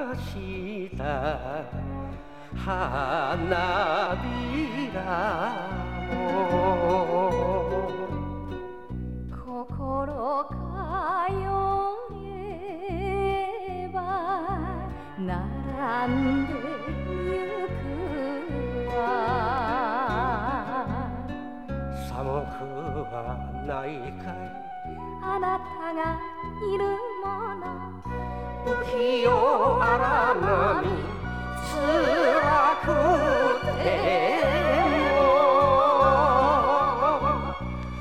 した花びらも心通えば並んでゆくわ寒くはないかいあなたがいるもの浮世荒